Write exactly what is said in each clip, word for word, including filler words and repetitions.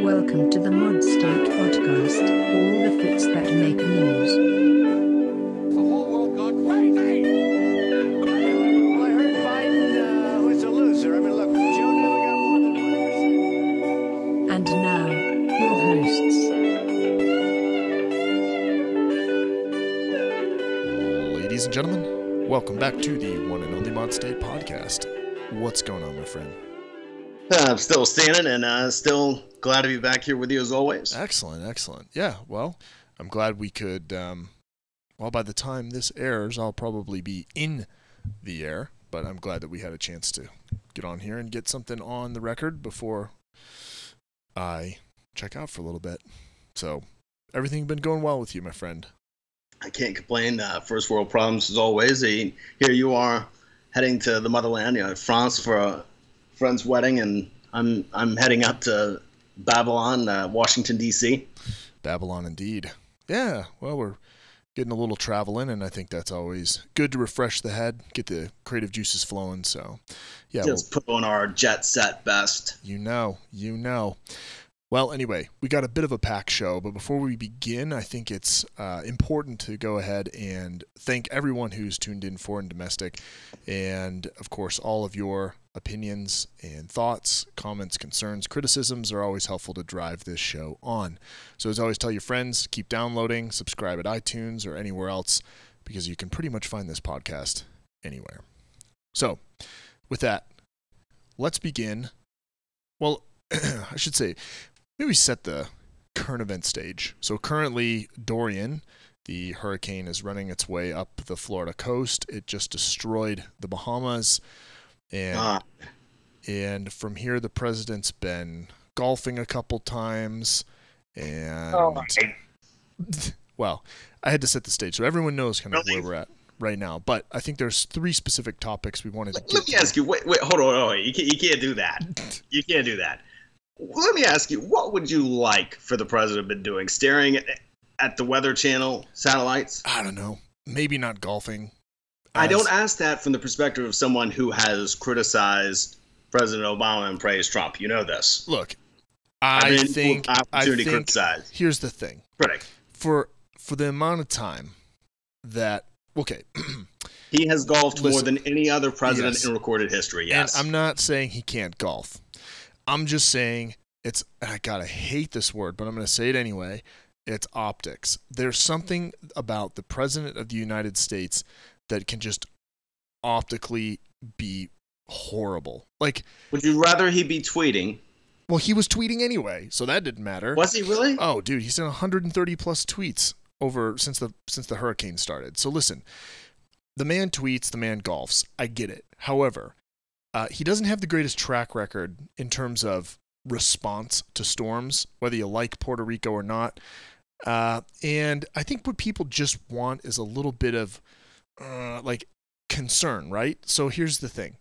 Welcome to the Mod State Podcast, all the fits that make news. The whole world gone crazy! Well, I heard Biden uh, was a loser. I mean, look, Joe never got more than one percent. And now, your hosts. Ladies and gentlemen, welcome back to the one and only Mod State Podcast. What's going on, my friend? Uh, I'm still standing and uh, still glad to be back here with you as always. Excellent, excellent. Yeah, well, I'm glad we could, um, well, by the time this airs, I'll probably be in the air, but I'm glad that we had a chance to get on here and get something on the record before I check out for a little bit. So, everything been going well with you, my friend? I can't complain. Uh, first world problems as always. Uh, here you are heading to the motherland, you know, France for a friend's wedding, and I'm I'm heading up to Babylon, uh, Washington, D C Babylon, indeed. Yeah, well, we're getting a little travel in, and I think that's always good to refresh the head, get the creative juices flowing. So, yeah, Just we'll, put on our jet set best. you know, you know. Well, anyway, we got a bit of a packed show, but before we begin, I think it's uh, important to go ahead and thank everyone who's tuned in, foreign and domestic, and, of course, all of your opinions and thoughts, comments, concerns, criticisms are always helpful to drive this show on. So as always, tell your friends, keep downloading, subscribe at iTunes or anywhere else, because you can pretty much find this podcast anywhere. So, with that, let's begin. Well, I should say, maybe set the current event stage. So currently, Dorian, the hurricane, is running its way up the Florida coast. It just destroyed the Bahamas. And Ah. and from here, the president's been golfing a couple times. And, Oh, my. well, I had to set the stage. So everyone knows kind of Really? where we're at right now. But I think there's three specific topics we wanted to Let, get let me to. ask you. Wait, wait, hold on, hold on. You can't, you can't do that. You can't do that. Let me ask you. What would you like for the president to be doing? Staring at, at the Weather Channel satellites? I don't know. Maybe not golfing. I As- don't ask that from the perspective of someone who has criticized President Obama and praised Trump. You know this. Look, I've I been think full of I opportunity to think criticize. here's the thing. Critic. For for the amount of time that okay, He has golfed more Listen. than any other president Yes. in recorded history. Yes. and I'm not saying he can't golf. I'm just saying it's I gotta hate this word, but I'm gonna say it anyway. It's optics. There's something about the president of the United States that can just optically be horrible. Like, Would you rather he be tweeting? well, he was tweeting anyway, so that didn't matter. Was he really? Oh, dude, he's done one hundred thirty plus tweets over since the since the hurricane started. So listen, the man tweets, the man golfs. I get it. However, uh, he doesn't have the greatest track record in terms of response to storms, whether you like Puerto Rico or not. Uh, and I think what people just want is a little bit of uh, like concern, right? So here's the thing.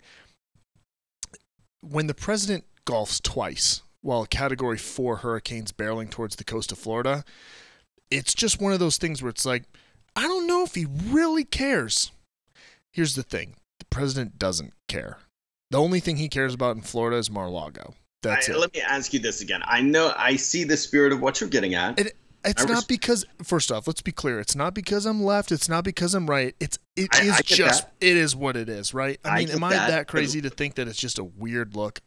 When the president golfs twice while a category four hurricane's barreling towards the coast of Florida, it's just one of those things where it's like, I don't know if he really cares. Here's the thing. The president doesn't care. The only thing he cares about in Florida is Mar-a-Lago. That's I- it. Let me ask you this again. I know I see the spirit of what you're getting at. It, it's I not res- because, first off, let's be clear. It's not because I'm left. It's not because I'm right. It's it I- is I get just that. it is what it is, right? I I mean, get am I that, that but- crazy to think that it's just a weird look?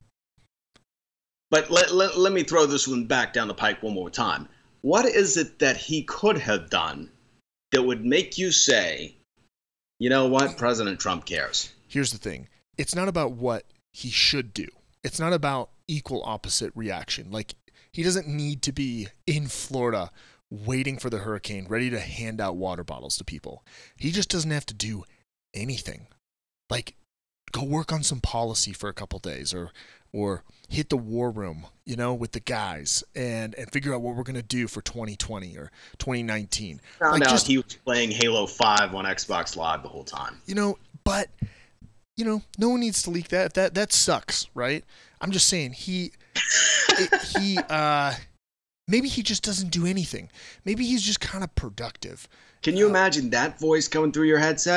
But let, let, let me throw this one back down the pike one more time. What is it that he could have done that would make you say, you know what, President Trump cares? Here's the thing. It's not about what he should do. It's not about equal opposite reaction. Like, he doesn't need to be in Florida waiting for the hurricane, ready to hand out water bottles to people. He just doesn't have to do anything. Like, go work on some policy for a couple days, or or hit the war room, you know, with the guys and, and figure out what we're going to do for twenty twenty or twenty nineteen. Found Like, out just- he was playing Halo five on Xbox Live the whole time. You know, but, you know, no one needs to leak that. That that sucks, right? I'm just saying, he, it, he, uh, maybe he just doesn't do anything. Maybe he's just kind of productive. Can you Uh, imagine that voice coming through your headset?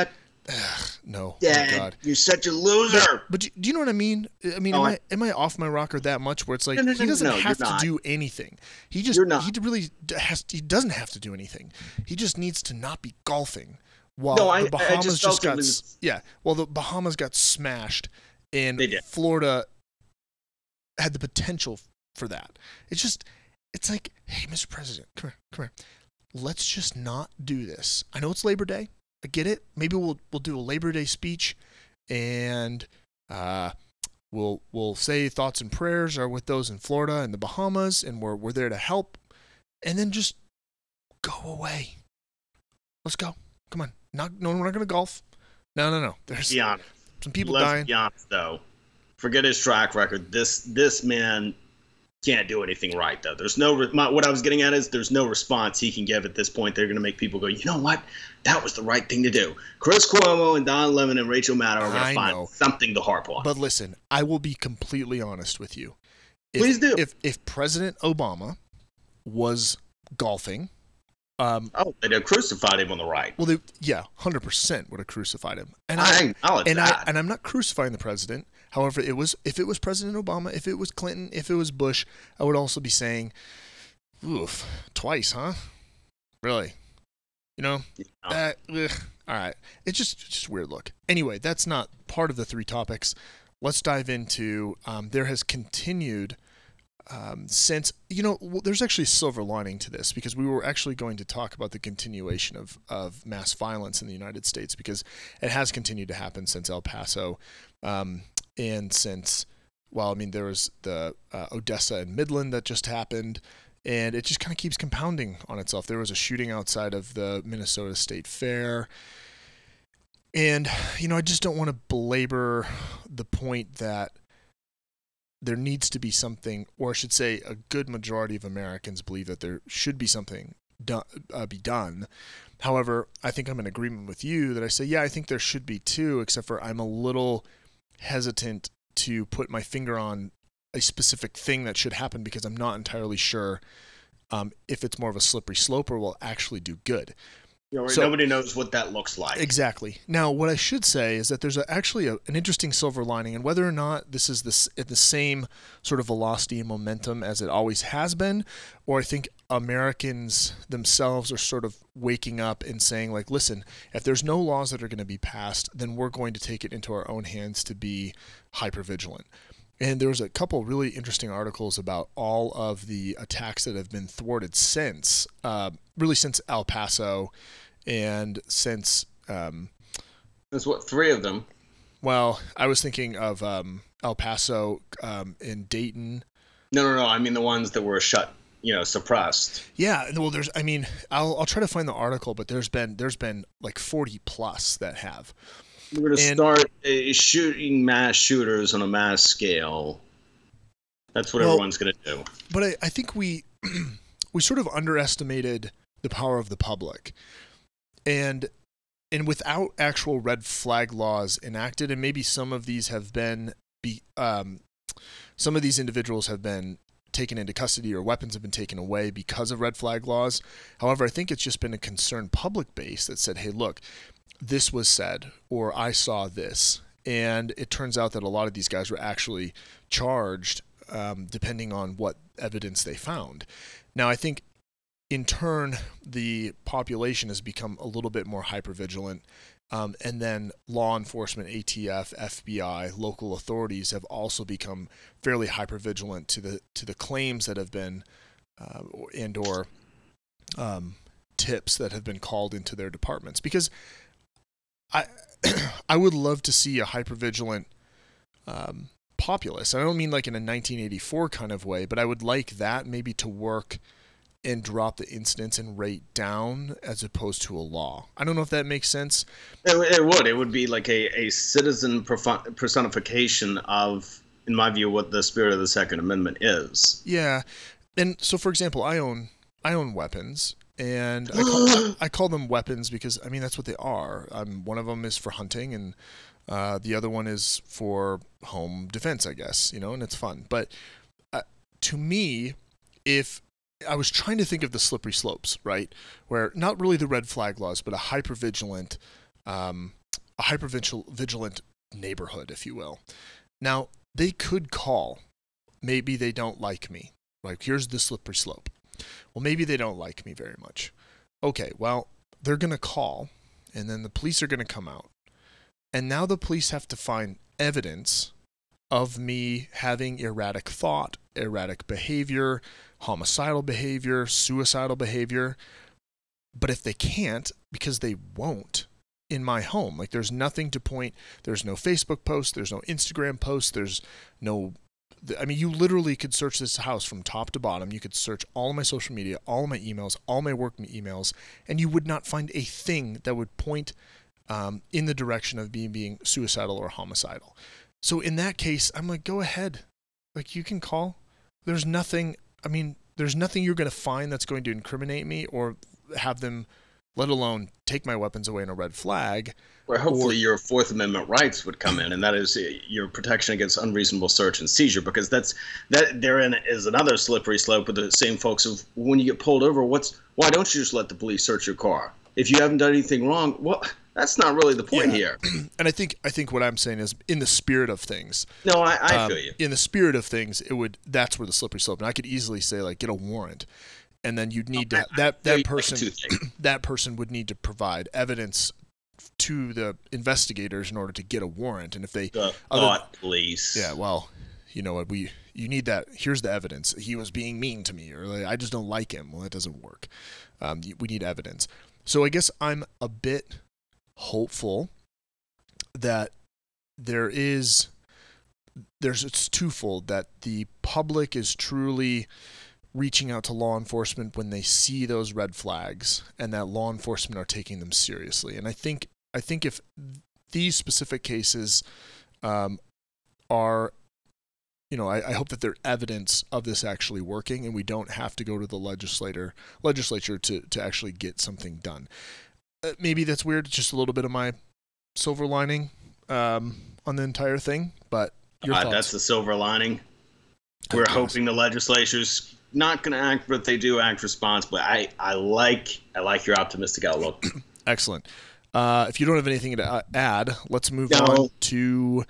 Ugh, no. Dad, Oh God. you're such a loser. But do, do you know what I mean? I mean, Oh, am I- I am I off my rocker that much? Where it's like No, no, he no, doesn't no, you're have to not. do anything. He just You're not. he really d- has. He doesn't have to do anything. He just needs to not be golfing. While No, I- I the Bahamas just just, felt it got was- s- yeah. Well, the Bahamas got smashed, and They did. Florida had the potential for that. It's just, it's like, hey, Mister President, come here, come here. Let's just not do this. I know it's Labor Day. I get it. Maybe we'll we'll do a Labor Day speech, and uh, we'll we'll say thoughts and prayers are with those in Florida and the Bahamas, and we're we're there to help, and then just go away. Let's go. Come on. Not no, we're not gonna golf. No, no, no. There's Be honest. some people Let's dying. be honest, though. Forget his track record. This this man can't do anything right, though. There's no re- my, what I was getting at is there's no response he can give at this point. They're going to make people go, you know what? That was the right thing to do. Chris Cuomo and Don Lemon and Rachel Maddow are going I to find know. something to harp on. But listen, I will be completely honest with you. If, Please do. If if President Obama was golfing, um, oh, they'd have crucified him on the right. well, they, yeah, one hundred percent would have crucified him. And I acknowledge and that. I and I'm not crucifying the president. However, it was if it was President Obama, if it was Clinton, if it was Bush, I would also be saying, "Oof, twice, huh? Really? You know, Yeah. that, ugh. All right. It's just it's just a weird look. Anyway, that's not part of the three topics. Let's dive into. Um, there has continued um, since you know. Well, there's actually a silver lining to this because we were actually going to talk about the continuation of of mass violence in the United States because it has continued to happen since El Paso, um, and since well, I mean there was the uh, Odessa and Midland that just happened. And it just kind of keeps compounding on itself. There was a shooting outside of the Minnesota State Fair. And, you know, I just don't want to belabor the point that there needs to be something, or I should say a good majority of Americans believe that there should be something do, uh, be done. However, I think I'm in agreement with you that I say, yeah, I think there should be too, except for I'm a little hesitant to put my finger on a specific thing that should happen because I'm not entirely sure um, if it's more of a slippery slope or will actually do good. You know, so- nobody knows what that looks like. Exactly. Now, what I should say is that there's a, actually a, an interesting silver lining, and whether or not this is this, at the same sort of velocity and momentum as it always has been, or I think Americans themselves are sort of waking up and saying, like, listen, if there's no laws that are going to be passed, then we're going to take it into our own hands to be hypervigilant. And there was a couple really interesting articles about all of the attacks that have been thwarted since, uh, really since El Paso and since, um, There's what, three of them? well, I was thinking of um, El Paso um, and Dayton. No, no, no. I mean the ones that were shut, you know, suppressed. Yeah, well, there's, I mean, I'll I'll try to find the article, but there's been there's been like forty plus that have. We're going to And- start uh, shooting mass shooters on a mass scale. That's what Well- everyone's going to do. But I, I think we we sort of underestimated the power of the public, and and without actual red flag laws enacted, and maybe some of these have been be um, some of these individuals have been taken into custody or weapons have been taken away because of red flag laws. However, I think it's just been a concerned public base that said, hey, look, this was said, or I saw this. And it turns out that a lot of these guys were actually charged um, depending on what evidence they found. Now, I think in turn, the population has become a little bit more hypervigilant. Um, and then law enforcement, A T F, F B I, local authorities have also become fairly hypervigilant to the to the claims that have been uh, and or um, tips that have been called into their departments. Because I I would love to see a hypervigilant um, populace. I don't mean like in a nineteen eighty-four kind of way, but I would like that maybe to work and drop the incidence and rate down as opposed to a law. I don't know if that makes sense. It, it would. It would be like a, a citizen perf- personification of, in my view, what the spirit of the Second Amendment is. Yeah. And so, for example, I own I own weapons, and I call, I call them weapons because, I mean, that's what they are. Um, one of them is for hunting, and uh, the other one is for home defense, I guess, you know, and it's fun. But uh, to me, if I was trying to think of the slippery slopes, right, where not really the red flag laws, but a hypervigilant um, a hyper-vigilant neighborhood, if you will. Now, they could call. Maybe they don't like me. Like, here's the slippery slope. Well, maybe they don't like me very much. Okay, well, they're going to call, and then the police are going to come out. And now the police have to find evidence of me having erratic thought, erratic behavior, homicidal behavior, suicidal behavior. But if they can't, because they won't, in my home, like there's nothing to point, there's no Facebook post, there's no Instagram post, there's no, I mean, you literally could search this house from top to bottom. You could search all of my social media, all of my emails, all my work emails, and you would not find a thing that would point um, in the direction of being being suicidal or homicidal. So in that case, I'm like, go ahead. Like, you can call. There's nothing, I mean, there's nothing you're going to find that's going to incriminate me or have them, let alone take my weapons away in a red flag. Where hopefully or, your Fourth Amendment rights would come in, and that is your protection against unreasonable search and seizure, because that's that therein is another slippery slope with the same folks of when you get pulled over, what's why don't you just let the police search your car? If you haven't done anything wrong, well, that's not really the point yeah. here. And I think I think what I'm saying is, in the spirit of things. No, I, I um, feel you. In the spirit of things, it would that's where the slippery slope. And I could easily say, like, get a warrant. And then you'd need no, to that that person like that person would need to provide evidence to the investigators in order to get a warrant. And if they the other, thought police, yeah, well, you know what, we you need that. Here's the evidence. He was being mean to me, or like, I just don't like him. Well, that doesn't work. Um, we need evidence. So I guess I'm a bit hopeful that there is there's it's twofold, that the public is truly reaching out to law enforcement when they see those red flags, and that law enforcement are taking them seriously. And I think I think if these specific cases um, are, you know, I, I hope that they're evidence of this actually working, and we don't have to go to the legislator legislature to to actually get something done. Uh, maybe that's weird. It's just a little bit of my silver lining um, on the entire thing. But your uh, thoughts? That's the silver lining. We're hoping the legislature's not going to act, but they do act responsibly. I, I like I like your optimistic outlook. Excellent. Uh, if you don't have anything to add, let's move no. on to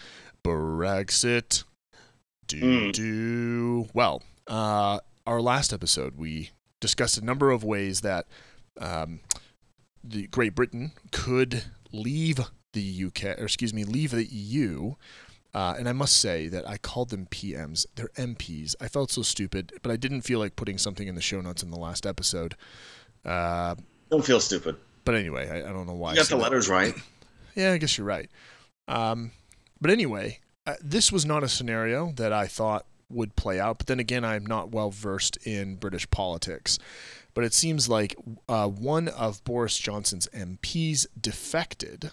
Brexit. Do Mm. do well. Uh, our last episode, we discussed a number of ways that um, the Great Britain could leave the U K, or excuse me, leave the E U. Uh, and I must say that I called them P Ms. They're M Ps. I felt so stupid, but I didn't feel like putting something in the show notes in the last episode. Uh, Don't feel stupid. but anyway, I, I don't know why. You I got said the that. letters right. Yeah, I guess you're right. Um, but anyway, uh, this was not a scenario that I thought would play out. But then again, I'm not well versed in British politics. But it seems like uh, one of Boris Johnson's M Ps defected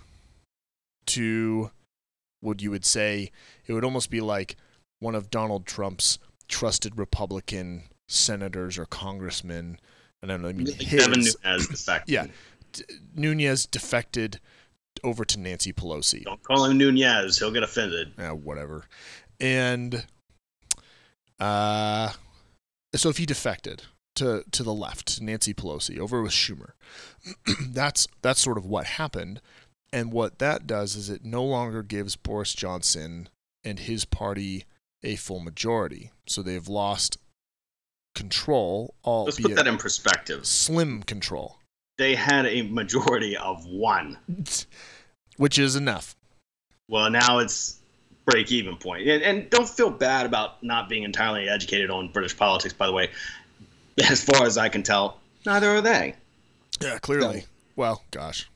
to, what you would say, it would almost be like one of Donald Trump's trusted Republican senators or congressmen. I don't know. I mean, his, Devin Nunes defected. Yeah, D- Nunes defected over to Nancy Pelosi. Don't call him Nunez. He'll get offended. Yeah, whatever. And uh, so if he defected to to the left, to Nancy Pelosi, over with Schumer, that's that's sort of what happened. And what that does is it no longer gives Boris Johnson and his party a full majority. So they've lost control, Let's put albeit that in perspective. slim control, They had a majority of one. which is enough. Well, now it's break-even point. And, and don't feel bad about not being entirely educated on British politics, by the way. As far as I can tell, neither are they. Yeah, clearly. So. Well, gosh.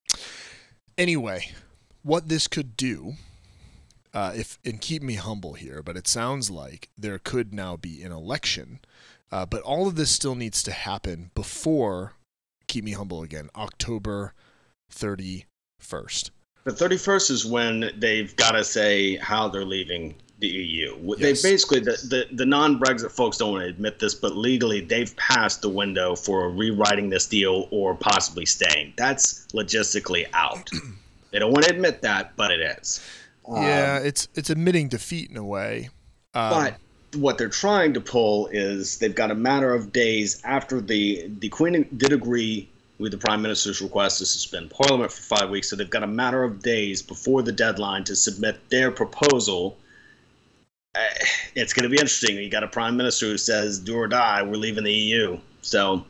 Anyway, what this could do, uh, if and keep me humble here, but it sounds like there could now be an election, uh, but all of this still needs to happen before, keep me humble again, October thirty-first. The thirty-first is when they've got to say how they're leaving the E U. Yes. They basically, the, the, the non-Brexit folks don't want to admit this, but legally they've passed the window for rewriting this deal or possibly staying. That's logistically out. They don't want to admit that, but it is. Yeah, Um, it's it's admitting defeat in a way. Um, but what they're trying to pull is they've got a matter of days after the, the Queen did agree with the Prime Minister's request to suspend Parliament for five weeks. So they've got a matter of days before the deadline to submit their proposal. Uh, it's going to be interesting. You got a Prime Minister who says, do or die, we're leaving the E U. So,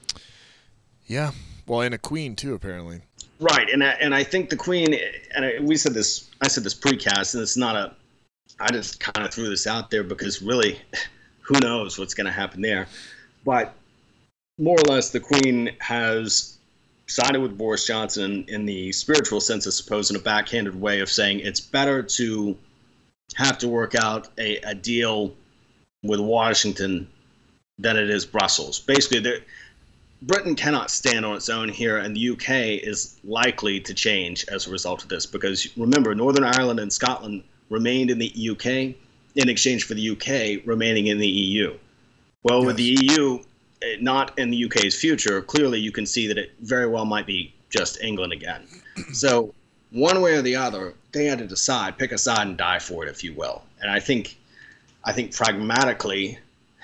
yeah. Well, and a queen, too, apparently. Right. And I, and I think the Queen, and I, we said this, I said this precast, and it's not a, I just kind of threw this out there because really, who knows what's going to happen there. But more or less, the Queen has sided with Boris Johnson in the spiritual sense, I suppose, in a backhanded way of saying it's better to have to work out a, a deal with Washington than it is Brussels. Basically, Britain cannot stand on its own here, and the U K is likely to change as a result of this. Because remember, Northern Ireland and Scotland remained in the U K in exchange for the U K remaining in the E U. Well, yes. With the E U not in the U K's future, clearly you can see that it very well might be just England again. So one way or the other, they had to decide, pick a side and die for it, if you will. And I think, I think pragmatically,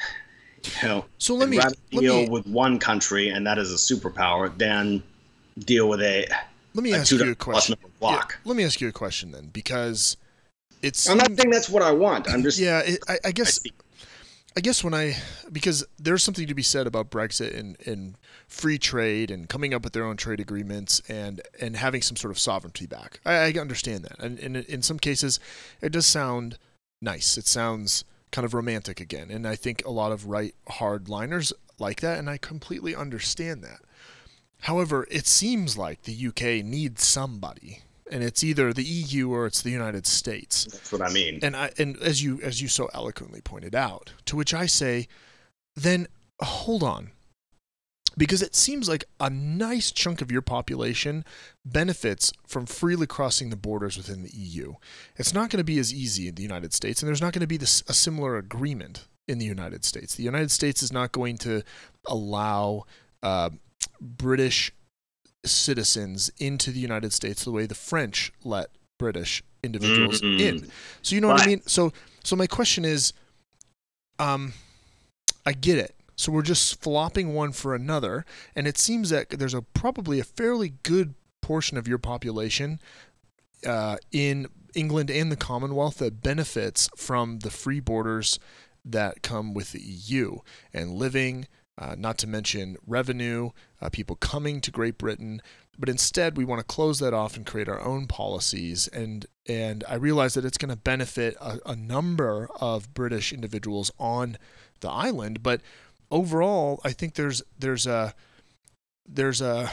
you know, so let me rather let deal me, with one country, and that is a superpower, than deal with a. Let me a ask you a question. Block. Yeah, let me ask you a question then, because it's. I'm not saying that's what I want. I'm just. Yeah, it, I, I guess. I I guess when I, because there's something to be said about Brexit and, and free trade and coming up with their own trade agreements and, and having some sort of sovereignty back. I, I understand that. And, and in some cases, it does sound nice. It sounds kind of romantic again. And I think a lot of right hardliners like that, and I completely understand that. However, it seems like the U K needs somebody. And it's either the E U or it's the United States. That's what I mean. And I and as you as you so eloquently pointed out, to which I say, then hold on. Because it seems like a nice chunk of your population benefits from freely crossing the borders within the E U. It's not going to be as easy in the United States, and there's not going to be this, a similar agreement in the United States. The United States is not going to allow uh, British citizens into the United States the way the French let British individuals mm-hmm. in. So you know but, what I mean? So so my question is, um, I get it. So we're just flopping one for another, and it seems that there's a probably a fairly good portion of your population uh, in England and the Commonwealth that benefits from the free borders that come with the E U and living. Uh, not to mention revenue, uh, people coming to Great Britain, but instead we want to close that off and create our own policies. And and I realize that it's going to benefit a, a number of British individuals on the island, but overall, I think there's there's a there's a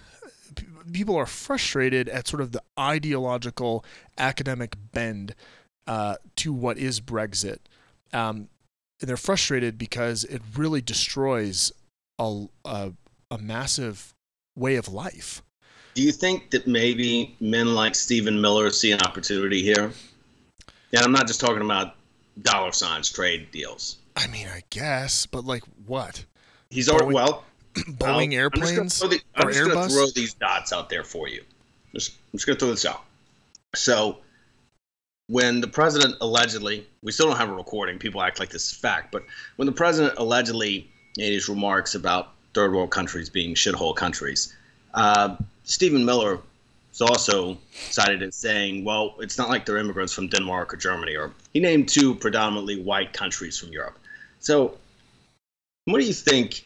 people are frustrated at sort of the ideological academic bend uh, to what is Brexit. Um, And they're frustrated because it really destroys a, a a massive way of life. Do you think that maybe men like Stephen Miller see an opportunity here? And I'm not just talking about dollar signs, trade deals. I mean, I guess, but like what? He's already, Boeing, well, Boeing I'll, airplanes I'm just going or to throw these dots out there for you. Just, I'm just going to throw this out. So, when the president allegedly, we still don't have a recording, people act like this is fact, but when the president allegedly made his remarks about third world countries being shithole countries, uh, Stephen Miller is also cited as saying, well, it's not like they're immigrants from Denmark or Germany, or he named two predominantly white countries from Europe. So what do you think,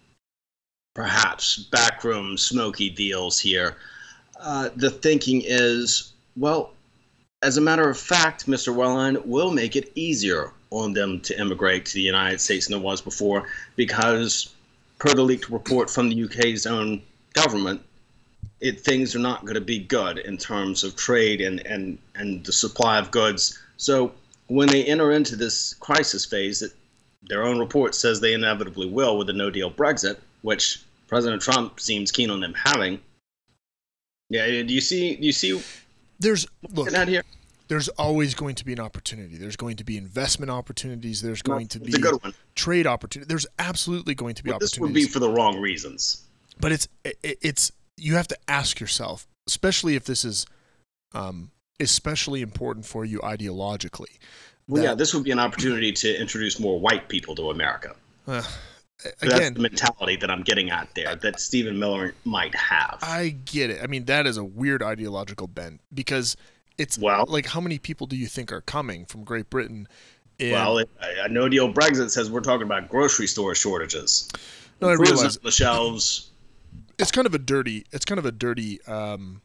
perhaps backroom smoky deals here? Uh, the thinking is, well, as a matter of fact, Mister Welland will make it easier on them to immigrate to the United States than it was before, because per the leaked report from the U K's own government, it, things are not going to be good in terms of trade and, and, and the supply of goods. So when they enter into this crisis phase that their own report says they inevitably will with a no-deal Brexit, which President Trump seems keen on them having, yeah, do you see, do you see There's look, out here? There's always going to be an opportunity. There's going to be investment opportunities. There's going to be a good one. trade opportunities. There's absolutely going to be but opportunities. This would be for the wrong reasons. But it's it, it's you have to ask yourself, especially if this is um, especially important for you ideologically. Well, that, yeah, this would be an opportunity to introduce more white people to America. Uh, That's again, the mentality that I'm getting at there, that Stephen Miller might have. I get it. I mean, that is a weird ideological bent because it's Well- like, how many people do you think are coming from Great Britain? And, Well, it, a no deal Brexit says we're talking about grocery store shortages. No, I Fruit is realize- on the shelves. it's kind of a dirty, it's kind of a dirty, um,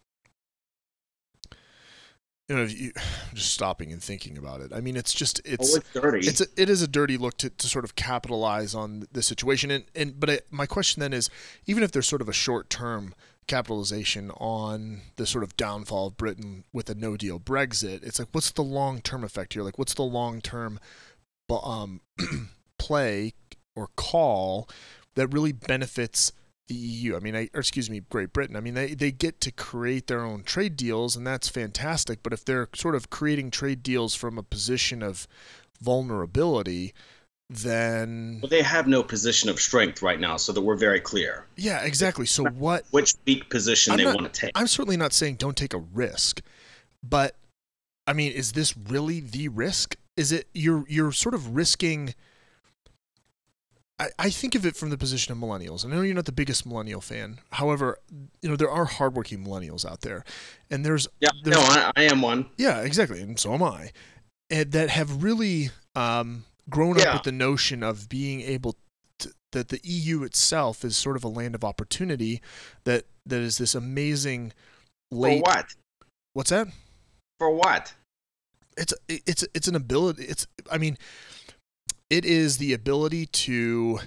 you know, you, just stopping and thinking about it. I mean, it's just, it's, Oh, it's dirty. it's a, it is a dirty look to, to sort of capitalize on the situation. And, and but I, my question then is, even if there's sort of a short-term capitalization on the sort of downfall of Britain with a no-deal Brexit, it's like, what's the long-term effect here? Like, what's the long-term um, play or call that really benefits the E U? I mean, I, or excuse me, Great Britain. I mean, they, they get to create their own trade deals, and that's fantastic. But if they're sort of creating trade deals from a position of vulnerability, then Well, they have no position of strength right now, so that we're very clear yeah, exactly. So what? which weak position I'm they not- want to take. I'm certainly not saying don't take a risk, but I mean, is this really the risk? Is it you're you're sort of risking? I, I think of it from the position of millennials. I know you're not the biggest millennial fan. However, you know, there are hardworking millennials out there, and there's Yeah, there's, no, I, I am one. yeah, exactly, and so am I, and that have really um, grown up Yeah. with the notion of being able to, that the E U itself is sort of a land of opportunity, that that is this amazing late. For what? What's that? For what? It's it's it's an ability. It's I mean, it is the ability to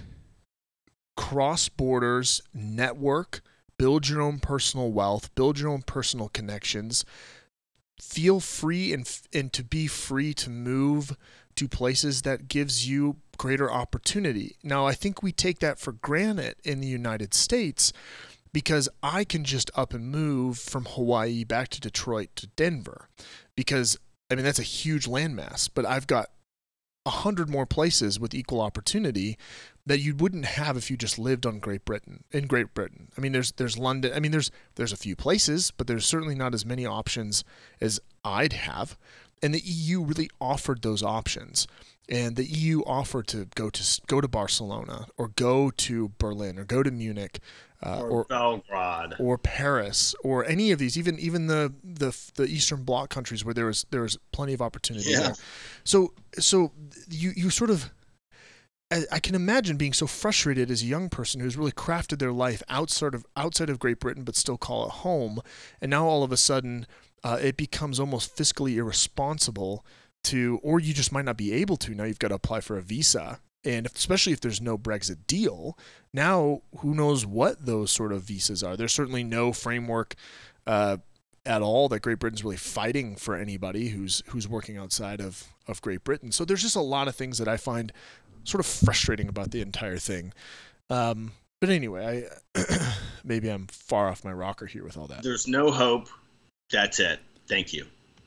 cross borders, network, build your own personal wealth, build your own personal connections, feel free and and to be free to move to places that gives you greater opportunity. Now, I think we take that for granted in the United States because I can just up and move from Hawaii back to Detroit to Denver because, I mean, that's a huge landmass, but I've got a hundred more places with equal opportunity that you wouldn't have if you just lived on Great Britain in Great Britain. I mean, there's there's London. I mean, there's there's a few places, but there's certainly not as many options as I'd have. And the E U really offered those options. And the E U offered to go to go to Barcelona or go to Berlin or go to Munich uh, Or, or Belgrade. or Paris or any of these, even even the the, the Eastern Bloc countries where there was there was plenty of opportunity Yeah. there. So so you you sort of I, I can imagine being so frustrated as a young person who's really crafted their life outside of outside of Great Britain but still call it home, and now all of a sudden uh, it becomes almost fiscally irresponsible to, or you just might not be able to. Now you've got to apply for a visa. And if, especially if there's no Brexit deal, now who knows what those sort of visas are. There's certainly no framework uh, at all that Great Britain's really fighting for anybody who's who's working outside of, of Great Britain. So there's just a lot of things that I find sort of frustrating about the entire thing. Um, but anyway, I maybe I'm far off my rocker here with all that. There's no hope. That's it. Thank you.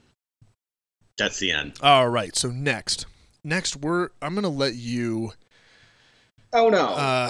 That's the end. All right. So next, next we're I'm gonna let you. Oh no! Uh,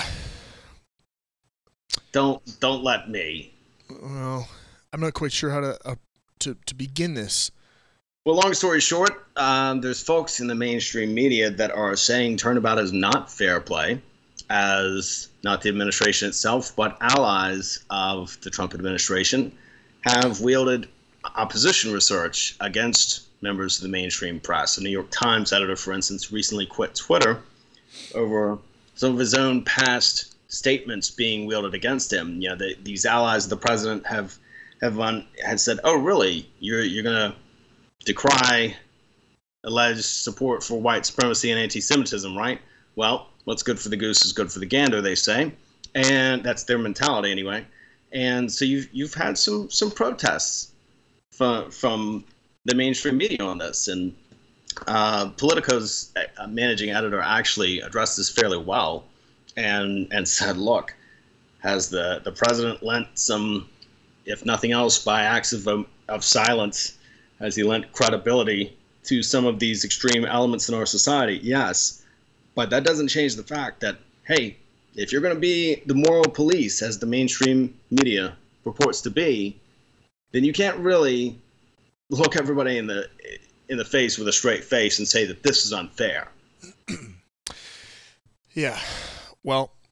don't don't let me. well, I'm not quite sure how to uh, to to begin this. Well, long story short, um, there's folks in the mainstream media that are saying turnabout is not fair play, as not the administration itself, but allies of the Trump administration have wielded opposition research against members of the mainstream press. The New York Times editor, for instance, recently quit Twitter over some of his own past statements being wielded against him. You know, the, these allies of the president have have on, had said, "Oh, really? You're you're gonna decry alleged support for white supremacy and anti-Semitism, right? Well, what's good for the goose is good for the gander," they say, and that's their mentality anyway. And so you've you've had some some protests from from the mainstream media on this, and uh, Politico's uh, managing editor actually addressed this fairly well, and and said, "Look, has the the president lent some, if nothing else, by acts of of silence, has he lent credibility to some of these extreme elements in our society? Yes, but that doesn't change the fact that, hey, if you're going to be the moral police, as the mainstream media purports to be, then you can't really look everybody in the in the face with a straight face and say that this is unfair." Yeah. Well,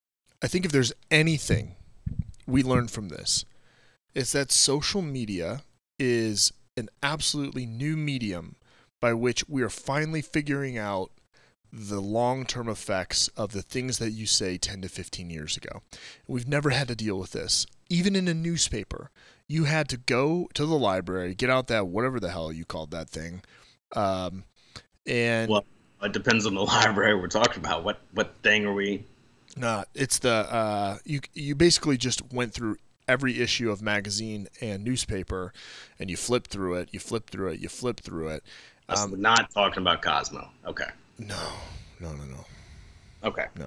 I think if there's anything we learned from this, it's that social media is an absolutely new medium by which we are finally figuring out the long-term effects of the things that you say ten to fifteen years ago. We've never had to deal with this. Even in a newspaper, you had to go to the library, get out that whatever the hell you called that thing, um, and Well, it depends on the library we're talking about. What what thing are we? not. It's the uh, you you basically just went through every issue of magazine and newspaper, and you flipped through it, you flipped through it, you flipped through it. Um, we're not talking about Cosmo. Okay. No, no, no, no. Okay. No.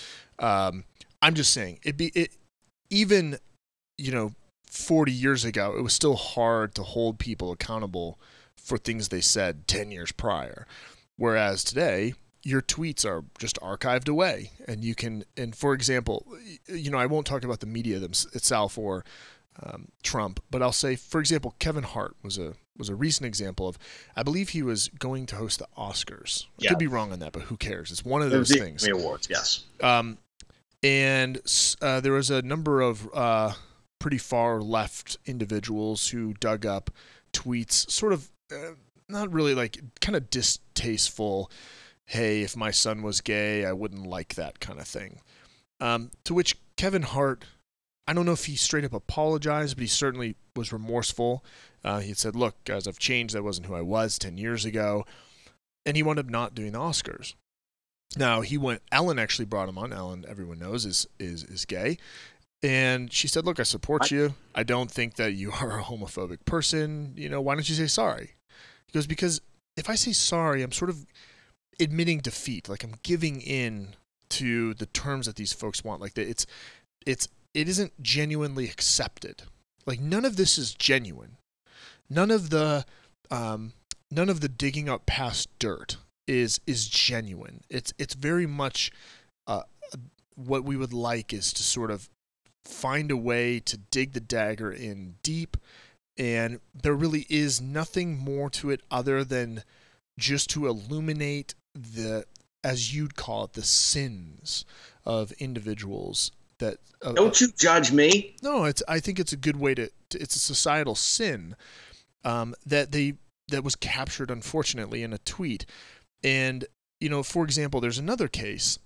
Um, I'm just saying it be it even, you know, forty years ago, it was still hard to hold people accountable for things they said ten years prior. Whereas today, your tweets are just archived away, and you can, and for example, you know, I won't talk about the media them, itself or um, Trump, but I'll say, for example, Kevin Hart was a was a recent example of, I believe he was going to host the Oscars. I Yeah. could be wrong on that, but who cares? It's one of The those the things. Academy Awards, yes. Um, and uh, there was a number of uh, pretty far left individuals who dug up tweets, sort of uh, not really like kind of distasteful. Hey, if my son was gay, I wouldn't like that kind of thing. Um, to which Kevin Hart, I don't know if he straight up apologized, but he certainly was remorseful. Uh, he had said, look, guys, I've changed. That wasn't who I was ten years ago. And he wound up not doing the Oscars. Now, he went, Ellen actually brought him on. Ellen, everyone knows, is is is gay. And she said, look, I support you. I don't think that you are a homophobic person. You know, why don't you say sorry? He goes, because if I say sorry, I'm sort of admitting defeat. Like I'm giving in to the terms that these folks want. Like it's, it's, it isn't genuinely accepted. Like none of this is genuine. None of the, um, none of the digging up past dirt is is genuine. It's it's very much uh, what we would like is to sort of find a way to dig the dagger in deep, and there really is nothing more to it other than just to illuminate the, as you'd call it, the sins of individuals. That uh, Don't you judge me. no, it's I think it's a good way to, to it's a societal sin um, that they that was captured unfortunately in a tweet. And, you know, for example, there's another case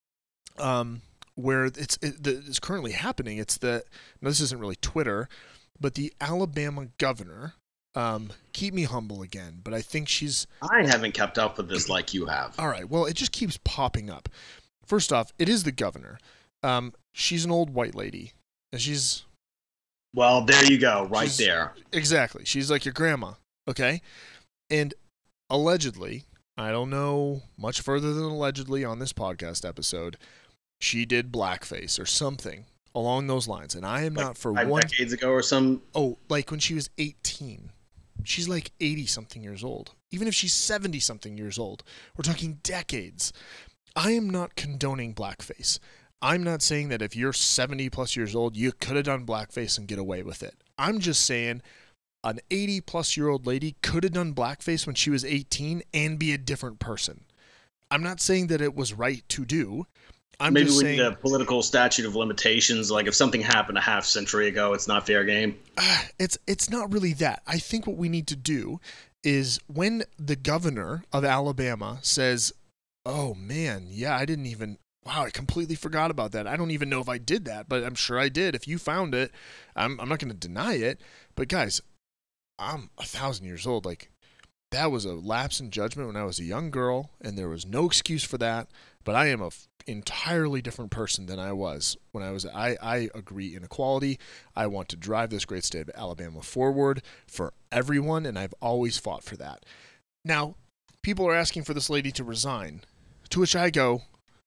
um, where it's, it, it's currently happening. It's the, now this isn't really Twitter, but the Alabama governor, um, keep me humble again, but I think she's... I haven't kept up with this like you have. All right, well, it just keeps popping up. First off, it is the governor. Um, she's an old white lady, and she's... Well, there you go, right she's, there. Exactly. She's like your grandma, okay? And allegedly... I don't know much further than allegedly on this podcast episode, she did blackface or something along those lines. And I am Like not for five one... decades ago or some... Oh, like when she was eighteen. She's like eighty-something years old. Even if she's seventy-something years old. We're talking decades. I am not condoning blackface. I'm not saying that if you're seventy-plus years old, you could have done blackface and get away with it. I'm just saying... an eighty-plus-year-old lady could have done blackface when she was eighteen and be a different person. I'm not saying that it was right to do. I'm Maybe just we saying, need a political statute of limitations. Like if something happened a half century ago, it's not fair game. uh, it's it's not really that. I think what we need to do is when the governor of Alabama says, oh, man, yeah, I didn't even... Wow, I completely forgot about that. I don't even know if I did that, but I'm sure I did. If you found it, I'm, I'm not going to deny it. But guys... I'm a thousand years old. Like, that was a lapse in judgment when I was a young girl, and there was no excuse for that. But I am a f- entirely different person than I was when I was. I, I agree in equality. I want to drive this great state of Alabama forward for everyone, and I've always fought for that. Now, people are asking for this lady to resign, to which I go,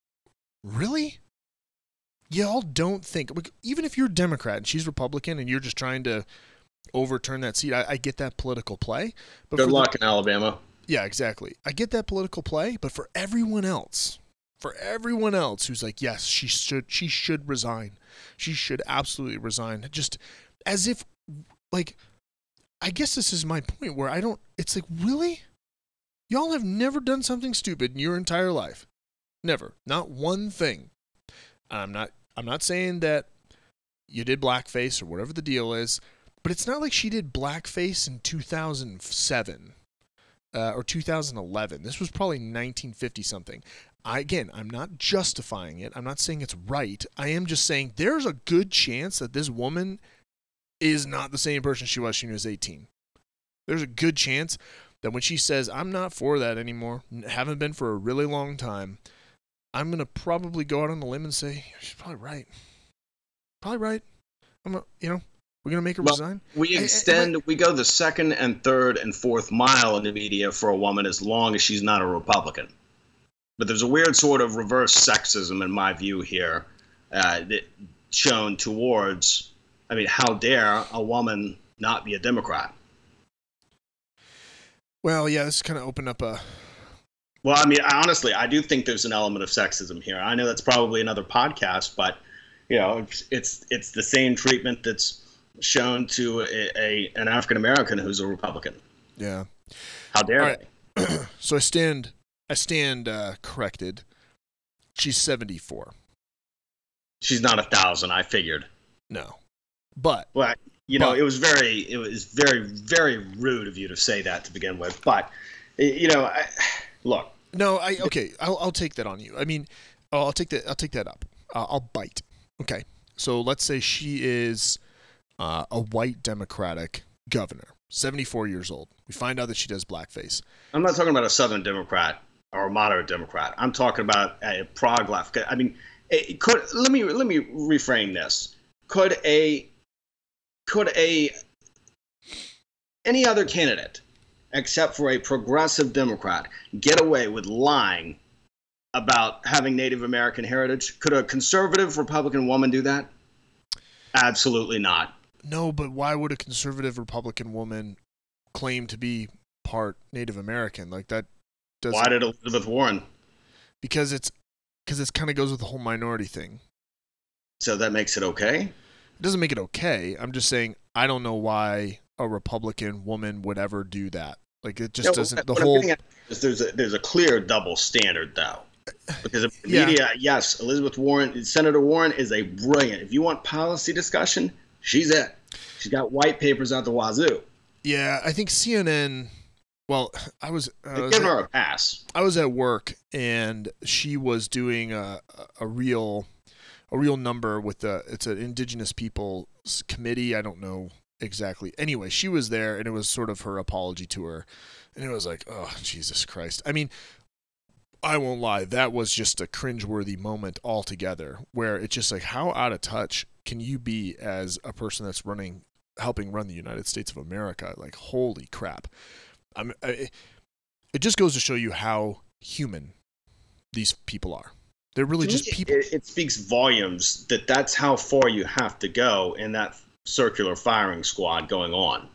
really? Y'all don't think, even if you're a Democrat and she's Republican and you're just trying to overturn that seat. I, I get that political play. But Good for luck the, in Alabama. Yeah, exactly. I get that political play, but for everyone else, for everyone else who's like, yes, she should, she should resign. She should absolutely resign. Just as if, like, I guess this is my point where I don't, it's like, really? Y'all have never done something stupid in your entire life. Never. Not one thing. I'm not, I'm not saying that you did blackface or whatever the deal is, but it's not like she did blackface in two thousand seven uh, or two thousand eleven. This was probably nineteen fifty something. I, again, I'm not justifying it. I'm not saying it's right. I am just saying there's a good chance that this woman is not the same person she was when she was eighteen. There's a good chance that when she says, I'm not for that anymore, haven't been for a really long time, I'm going to probably go out on a limb and say, she's probably right. Probably right. I'm a, you know, we're going to make her well, resign. We I, extend, I, I, we go the second and third and fourth mile in the media for a woman as long as she's not a Republican. But there's a weird sort of reverse sexism in my view here uh, that shown towards, I mean, how dare a woman not be a Democrat? Well, yeah, this kind of opened up a... Well, I mean, I, honestly, I do think there's an element of sexism here. I know that's probably another podcast, but, you know, it's it's, it's the same treatment that's shown to a, a an African-American who's a Republican. Yeah. How dare All they? right. So I stand, I stand uh, corrected. She's seventy-four. She's not a thousand, I figured. No. But... Well, you know, but, it was very, it was very, very rude of you to say that to begin with. But, you know, I, look. No, I okay. I'll I'll take that on you. I mean, I'll take that. I'll take that up. Uh, I'll bite. Okay. So let's say she is uh, a white Democratic governor, seventy-four years old. We find out that she does blackface. I'm not talking about a Southern Democrat or a moderate Democrat. I'm talking about a prog left. I mean, it could let me let me reframe this. Could a Could a any other candidate, except for a progressive Democrat, get away with lying about having Native American heritage? Could a conservative Republican woman do that? Absolutely not. No, but why would a conservative Republican woman claim to be part Native American? Like that doesn't. Why did Elizabeth Warren? Because it's because it kind of goes with the whole minority thing. So that makes it okay? It doesn't make it okay. I'm just saying I don't know why a Republican woman would ever do that. Like it just No, doesn't. what The I'm whole getting at is there's a there's a clear double standard though, because the Yeah. media, yes, Elizabeth Warren, Senator Warren is a brilliant. If you want policy discussion, she's it. She's got white papers out the wazoo. yeah, I think C N N. Well, I was I was, Give at, her a pass. I was at work and she was doing a a real a real number with the it's an Indigenous Peoples Committee. I don't know exactly. Anyway, she was there and it was sort of her apology tour, and it was like, oh Jesus Christ. I mean, I won't lie, that was just a cringeworthy moment altogether, where it's just like, how out of touch can you be as a person that's running, helping run the United States of America? Like, holy crap. I'm, I, it just goes to show you how human these people are. They're really To just me, people. It, it speaks volumes that that's how far you have to go in that circular firing squad going on.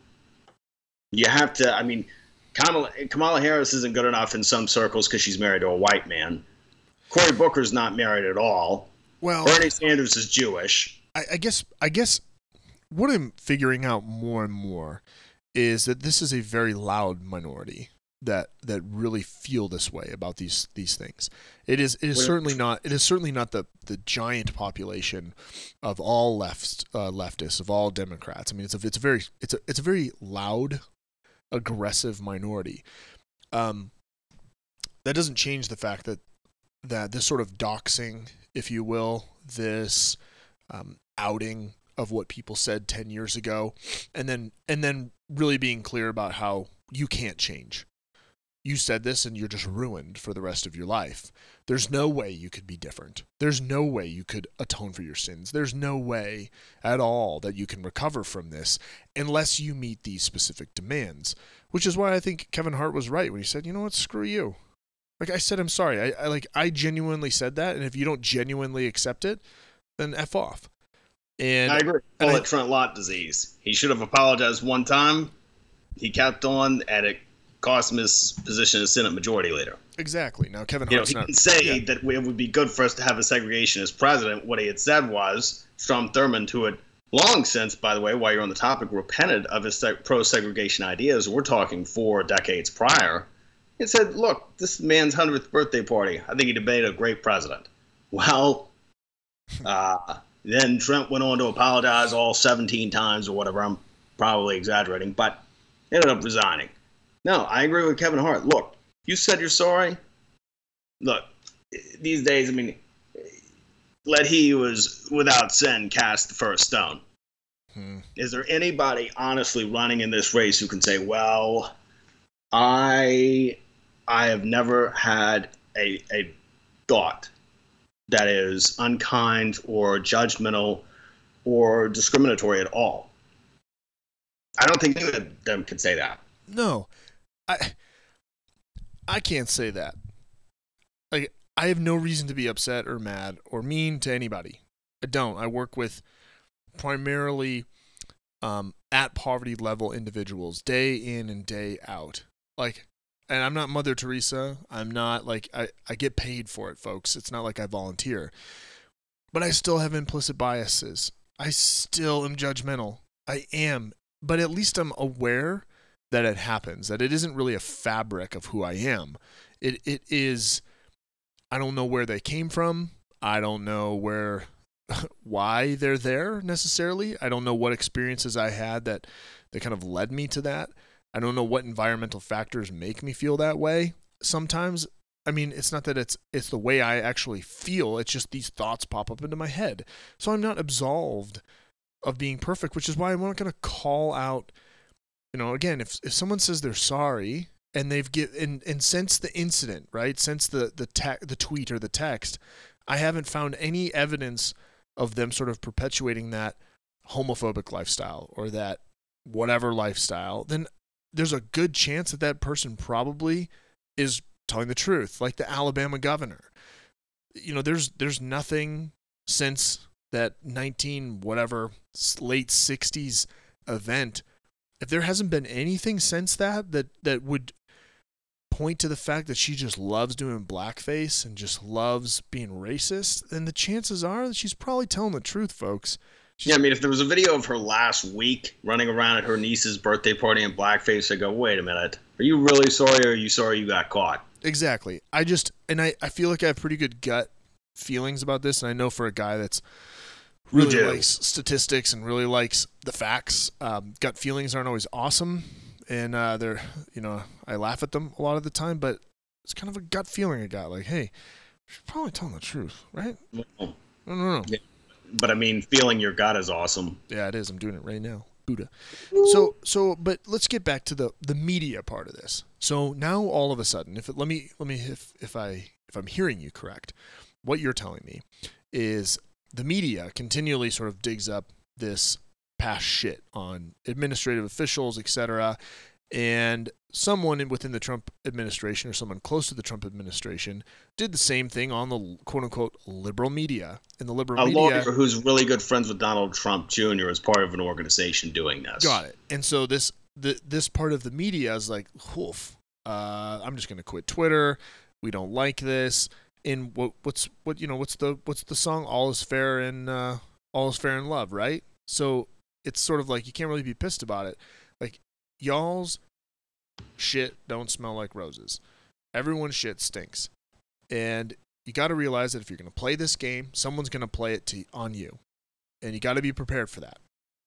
You have to, I mean, Kamala, Kamala Harris isn't good enough in some circles because she's married to a white man. Cory Booker's not married at all. Well, Bernie Sanders is Jewish. I, I guess I guess what I'm figuring out more and more is that this is a very loud minority that that really feel this way about these these things. It is it is Well, certainly not it is certainly not the the giant population of all left uh, leftists, of all Democrats. I mean, it's a it's a very it's a it's a very loud, aggressive minority. Um, that doesn't change the fact that that this sort of doxing, if you will, this um, outing of what people said ten years ago, and then and then really being clear about how you can't change. You said this and you're just ruined for the rest of your life. There's no way you could be different. There's no way you could atone for your sins. There's no way at all that you can recover from this unless you meet these specific demands, which is why I think Kevin Hart was right when he said, you know what, screw you. Like I said, I'm sorry. I, I like I genuinely said that, and if you don't genuinely accept it, then F off. And I agree. and Call I- it Trent Lott disease. He should have apologized one time. He kept on, and it cost him his position as Senate Majority Leader. Exactly. Now Kevin You know, Hart's he not. didn't say yeah. that it would be good for us to have a segregationist president. What he had said was Strom Thurmond, who had long since, by the way, while you're on the topic, repented of his seg- pro-segregation ideas. We're talking four decades prior. He said, look, this man's hundredth birthday party. I think he'd have made a great president. Well, Uh, then Trent went on to apologize all seventeen times or whatever. I'm probably exaggerating, but ended up resigning. No, I agree with Kevin Hart. Look, you said you're sorry. Look, these days, I mean, let he who is without sin cast the first stone. Hmm. Is there anybody honestly running in this race who can say, well, I I have never had a, a thought that is unkind or judgmental or discriminatory at all? I don't think any of them can say that. No, I I can't say that. Like, I have no reason to be upset or mad or mean to anybody. I don't. I work with primarily um, at poverty level individuals day in and day out. Like, and I'm not Mother Teresa. I'm not like, I, I get paid for it, folks. It's not like I volunteer. But I still have implicit biases. I still am judgmental. I am. But at least I'm aware that it happens, that it isn't really a fabric of who I am. It It is, I don't know where they came from. I don't know where, why they're there necessarily. I don't know what experiences I had that, that kind of led me to that. I don't know what environmental factors make me feel that way. Sometimes, I mean, it's not that it's it's the way I actually feel. It's just these thoughts pop up into my head. So I'm not absolved of being perfect, which is why I'm not going to call out, you know, again, if if someone says they're sorry and they've get and, and since the incident, right, since the the te- the tweet or the text, I haven't found any evidence of them sort of perpetuating that homophobic lifestyle or that whatever lifestyle, then there's a good chance that that person probably is telling the truth, like the Alabama governor. You know, there's there's nothing since that nineteen whatever late sixties event. If there hasn't been anything since that that that would point to the fact that she just loves doing blackface and just loves being racist, then the chances are that she's probably telling the truth, folks. She's, yeah, I mean, if there was a video of her last week running around at her niece's birthday party in blackface, I go, wait a minute. Are you really sorry or are you sorry you got caught? Exactly. I just, and I, I feel like I have pretty good gut feelings about this, and I know for a guy that's really likes statistics and really likes the facts, um, gut feelings aren't always awesome, and uh, they're, you know, I laugh at them a lot of the time, but it's kind of a gut feeling I got, like, hey, she's probably telling the truth, right? Well, I don't know. Yeah. But I mean, feeling your gut is awesome. Yeah, it is. I'm doing it right now. Buddha. So, so, but let's get back to the, the media part of this. So now all of a sudden, if it, let me, let me, if, if I, if I'm hearing you correct, what you're telling me is the media continually sort of digs up this past shit on administrative officials, et cetera. And someone within the Trump administration or someone close to the Trump administration did the same thing on the quote-unquote liberal media. And the liberal a media... lawyer who's really good friends with Donald Trump Junior is part of an organization doing this. Got it. And so this the, this part of the media is like, woof, uh, I'm just going to quit Twitter. We don't like this. And what what's what you know what's the what's the song? All is fair in uh, all is fair in love, right? So it's sort of like you can't really be pissed about it. Like, y'all's shit don't smell like roses. Everyone's shit stinks. And you got to realize that if you're going to play this game, someone's going to play it to on you. And you got to be prepared for that.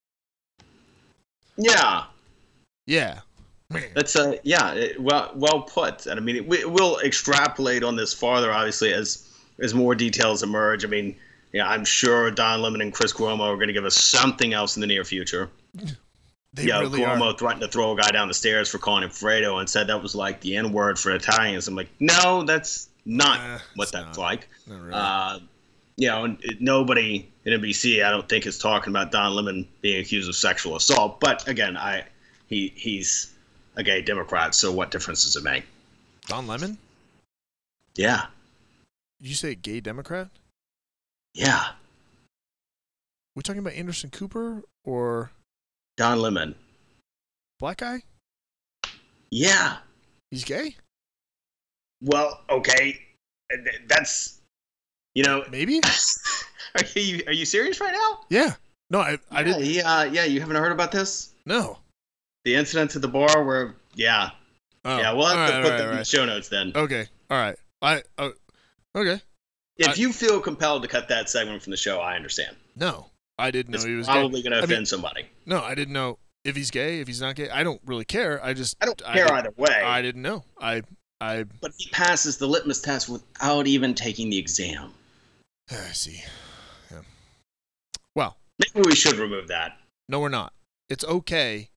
Yeah. Yeah. That's uh yeah, it, well well put. And I mean, we, we'll extrapolate on this farther, obviously, as as more details emerge. I mean, yeah, I'm sure Don Lemon and Chris Cuomo are going to give us something else in the near future. They yeah, really Cuomo are. threatened to throw a guy down the stairs for calling him Fredo and said that was like the N word for Italians. I'm like, no, that's not Uh, what it's that's not. like. Not really. Uh, you know, and it, nobody in N B C, I don't think, is talking about Don Lemon being accused of sexual assault. But again, I he he's a gay Democrat, so what difference does it make? Don Lemon? Yeah, Did you say gay Democrat? yeah, We talking about Anderson Cooper or Don Lemon. black guy? Yeah. He's gay? Well, okay, that's you know. Maybe? Are you are you serious right now? Yeah. No, I I yeah, didn't. he, uh, yeah, you haven't heard about this? No. The incident at the bar where, yeah, Oh. yeah, we'll have All to right, put all them right, in the right. show notes then. Okay. All right. I. Uh, okay. If I- you feel compelled to cut that segment from the show, I understand. No, I didn't know It's he was probably gay. going to I offend mean, somebody. No, I didn't know if he's gay, if he's not gay. I don't really care. I just I don't care did- either way. I didn't know. I I But he passes the litmus test without even taking the exam. I see. Yeah. Well, Maybe we should remove that. no, we're not. It's okay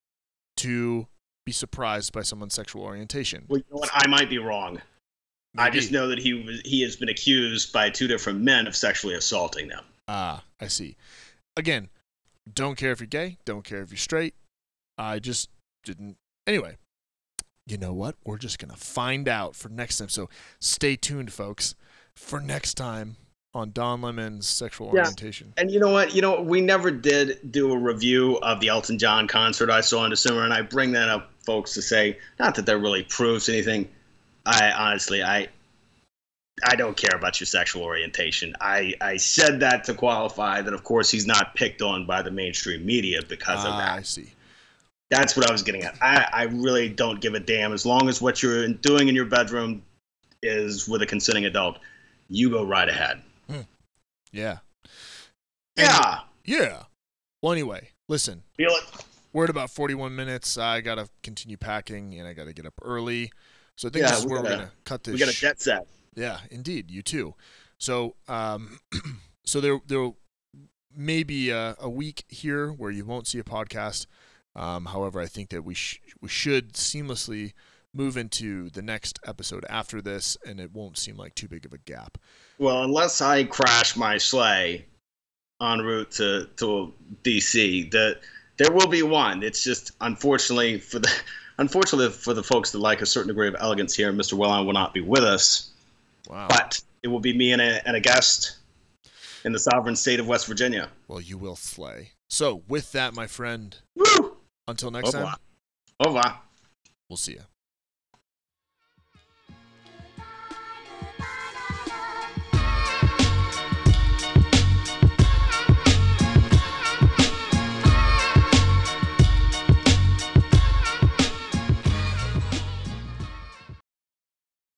to be surprised by someone's sexual orientation. Well, you know what? I might be wrong. I Maybe. just know that he was he has been accused by two different men of sexually assaulting them. Ah, I see. Again, don't care if you're gay. Don't care if you're straight. I just didn't. Anyway, you know what? We're just going to find out for next time. So stay tuned, folks, for next time on Don Lemon's sexual Yeah. orientation. And you know what? You know, we never did do a review of the Elton John concert I saw in December, and I bring that up, folks, to say, not that that really proves anything. I honestly, I I don't care about your sexual orientation. I, I said that to qualify that, of course, he's not picked on by the mainstream media because of Ah, that. I see. That's what I was getting at. I, I really don't give a damn. As long as what you're doing in your bedroom is with a consenting adult, you go right ahead. Yeah. Yeah. Yeah. Well, anyway, listen. Feel it. We're at about forty-one minutes. I got to continue packing, and I got to get up early. So I think Yeah, this is we where we're gotta- going to cut this. We got a sh- jet set. Yeah, indeed. You too. So, um, so there, there may be a, a week here where you won't see a podcast. Um, however, I think that we sh- we should seamlessly move into the next episode after this, and it won't seem like too big of a gap. Well, unless I crash my sleigh en route to, to D C, the, there will be one. It's just, unfortunately for the unfortunately for the folks that like a certain degree of elegance here, Mister Wellon will not be with us. Wow. But it will be me and a, and a guest in the sovereign state of West Virginia. Well, you will slay. So, with that, my friend, Woo! until next Au time, revoir. Au revoir. we'll see you.